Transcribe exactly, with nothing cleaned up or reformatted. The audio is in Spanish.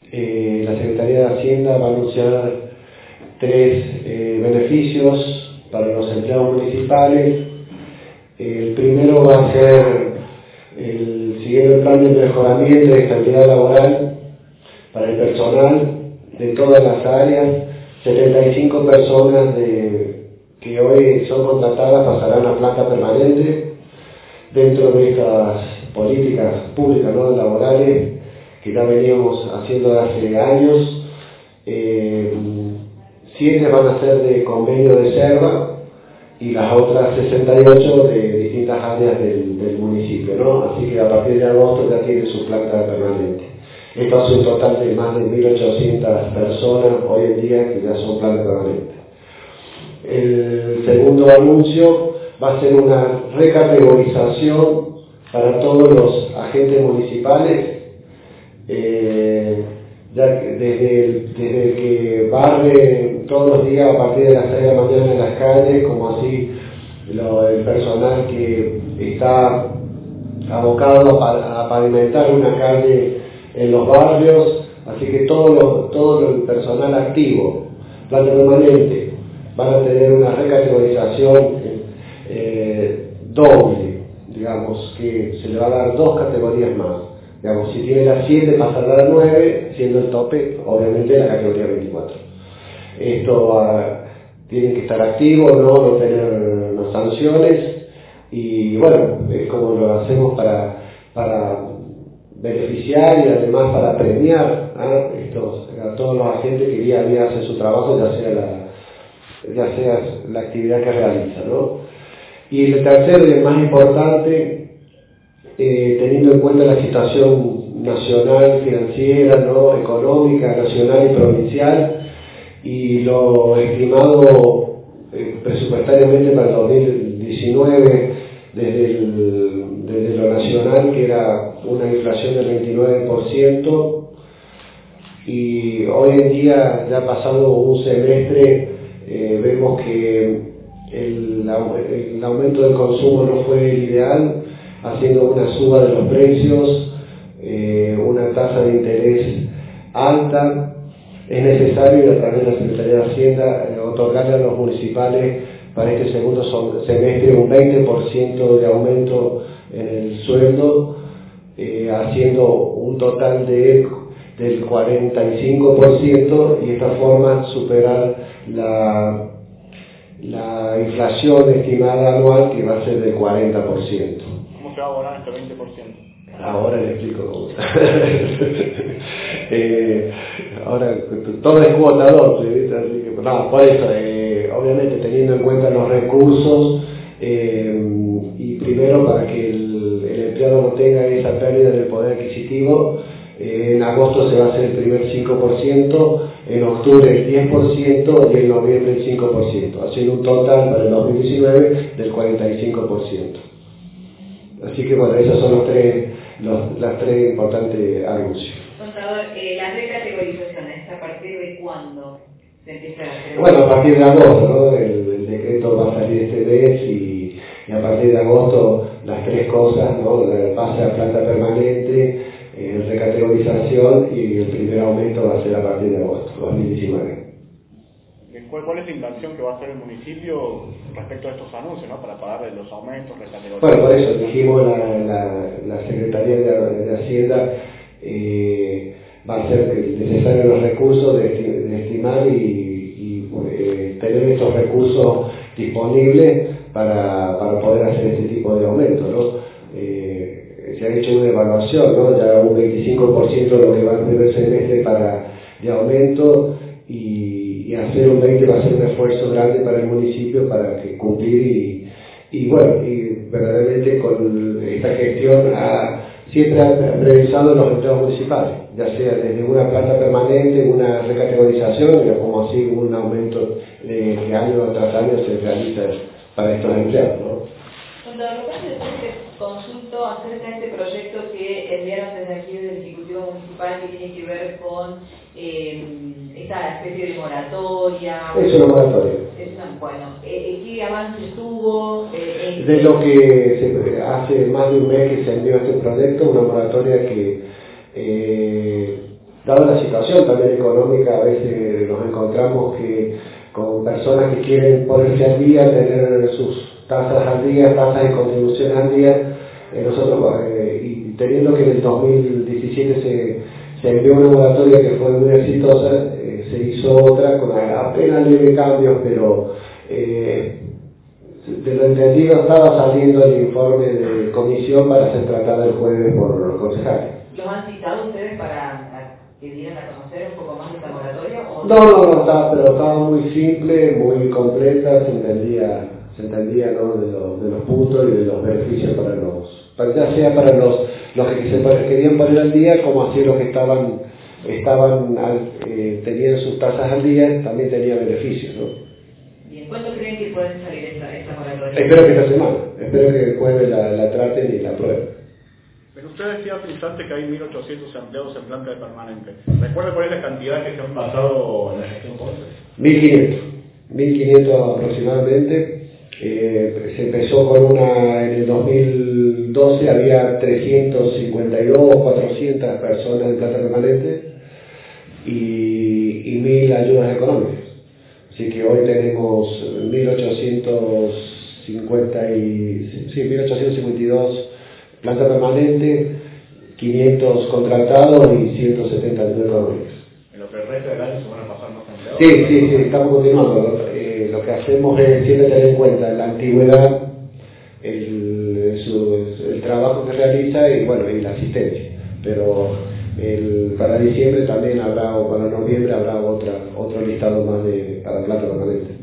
eh, la Secretaría de Hacienda va a anunciar tres eh, beneficios para los empleados municipales. El primero va a ser el siguiente plan de mejoramiento de estabilidad laboral para el personal de todas las áreas. setenta y cinco personas de, que hoy son contratadas pasarán a planta permanente dentro de estas políticas públicas, ¿no?, laborales que ya veníamos haciendo de hace años. Eh, siete van a ser de convenio de SERVA y las otras sesenta y ocho de distintas áreas del, del municipio, ¿no? Así que a partir de agosto ya tiene su planta permanente. Esto hace un total de más de mil ochocientas personas hoy en día que ya son planta permanente. El segundo anuncio va a ser una recategorización para todos los agentes municipales, eh, ya que desde, el, desde el que barre todos los días a partir de las seis de la mañana en las calles, como así lo, el personal que está abocado a, a pavimentar una calle en los barrios, así que todo, lo, todo el personal activo, planta permanente, van a tener una recategorización eh, doble, digamos, que se le va a dar dos categorías más. Digamos, si tiene las siete pasará a las nueve, siendo el tope, obviamente, la categoría veinticuatro. Esto uh, tiene que estar activo, no, no tener no, sanciones, y bueno, es como lo hacemos para, para beneficiar y además para premiar ¿eh? Estos, a todos los agentes que día a día hacen su trabajo, ya sea la, ya sea la actividad que realiza, ¿no? Y el tercero y el más importante, Eh, teniendo en cuenta la situación nacional, financiera, ¿no?, económica, nacional y provincial, y lo estimado eh, presupuestariamente para el dos mil diecinueve desde, el, desde lo nacional, que era una inflación del veintinueve por ciento, y hoy en día, ya pasado un semestre, eh, vemos que el, el aumento del consumo no fue el ideal, haciendo una suba de los precios, eh, una tasa de interés alta. Es necesario, a través de la Secretaría de Hacienda, eh, otorgarle a los municipales para este segundo semestre un veinte por ciento de aumento en el sueldo, eh, haciendo un total de, del cuarenta y cinco por ciento, y de esta forma superar la, la inflación estimada anual, que va a ser del cuarenta por ciento. ¿Cómo se va a abonar este veinte por ciento? Ahora le explico cómo. eh, ahora, todo es cuotador, así que, no, por eso, eh, obviamente teniendo en cuenta los recursos, eh, y primero para que el, el empleado no tenga esa pérdida del poder adquisitivo, eh, en agosto se va a hacer el primer cinco por ciento, en octubre el diez por ciento y en noviembre el cinco por ciento, haciendo un total para el dos mil diecinueve del cuarenta y cinco por ciento. Así que bueno, esos son los tres, los, las tres importantes anuncios. Contador, eh, las recategorizaciones, ¿a partir de cuándo se empieza a hacer? Bueno, a partir de agosto, ¿no? El, el decreto va a salir este mes y, y a partir de agosto las tres cosas, ¿no? El pase a planta permanente, eh, recategorización, y el primer aumento va a ser a partir de agosto, dos mil diecinueve. ¿Cuál, ¿Cuál es la inversión que va a hacer el municipio respecto a estos anuncios, ¿no?, para pagar los aumentos, recategorización? Bueno, por eso dijimos, la, la, la Secretaría de, de Hacienda eh, va a ser necesario los recursos de, de estimar y, y eh, tener estos recursos disponibles para, para poder hacer este tipo de aumento, ¿no? Eh, se ha hecho una evaluación, ¿no? Ya un veinticinco por ciento de lo que va a primer semestre para de aumento, y, y hacer un veinte por ciento va a ser un esfuerzo grande para el municipio para que cumplir y, y bueno, y verdaderamente con esta gestión ha, siempre ha revisado los empleados municipales, ya sea desde una planta permanente, una recategorización, o como así un aumento de, de año tras año se realiza para estos empleados, ¿no? Contador, te consulto acerca de este proyecto que enviaron desde aquí del Ejecutivo Municipal, que tiene que ver con eh, esta especie de moratoria. Es una moratoria. Es una, bueno, eh, ¿qué avances tuvo? Eh, de lo que se, hace más de un mes que se envió este proyecto, una moratoria que eh, dada la situación también económica, a veces nos encontramos que con personas que quieren ponerse al día, tener sus tasas al día, tasas de contribución al día, eh, nosotros, eh, y teniendo que en el dos mil diecisiete se, se envió una moratoria que fue muy exitosa, eh, se hizo otra con apenas leve cambios, pero eh, de lo entendido estaba saliendo el informe de comisión para ser tratado el jueves por los concejales. ¿Los han citado ustedes para que dieran a conocer un poco más de esta moratoria? ¿O no, no, no, estaba, pero estaba muy simple, muy completa, se entendía, se entendía ¿no? de, lo, de los puntos y de los beneficios para los, para, ya sea para los, los que se querían poner al día, como así los que estaban, estaban al, eh, tenían sus tasas al día, también tenían beneficios, ¿no? ¿Cuándo creen que pueden salir esta, esta moratoria? Espero que esta semana, espero que el jueves la, la traten y la aprueben. Pero usted decía hace un instante que hay mil ochocientos empleados en planta de permanente. ¿Recuerda cuál es la cantidad que se han pasado en la gestión Ponce? mil quinientos. mil quinientos aproximadamente. Eh, se empezó con una, en el dos mil doce había trescientos cincuenta y dos, cuatrocientas personas en planta permanente y, y mil ayudas económicas. Así que hoy tenemos mil ochocientos cincuenta y, sí, mil ochocientos cincuenta y dos planta permanente, quinientos contratados y ciento setenta ayudas económicas. ¿En lo que el resto del año se van a pasar más empleados? Sí, sí, sí, estamos continuando. Eh, lo que hacemos es siempre tener en cuenta la antigüedad, el, su, el trabajo que realiza y bueno, y la asistencia. Pero el, para diciembre también habrá, o para noviembre habrá otra, otro listado más de, para planta permanente.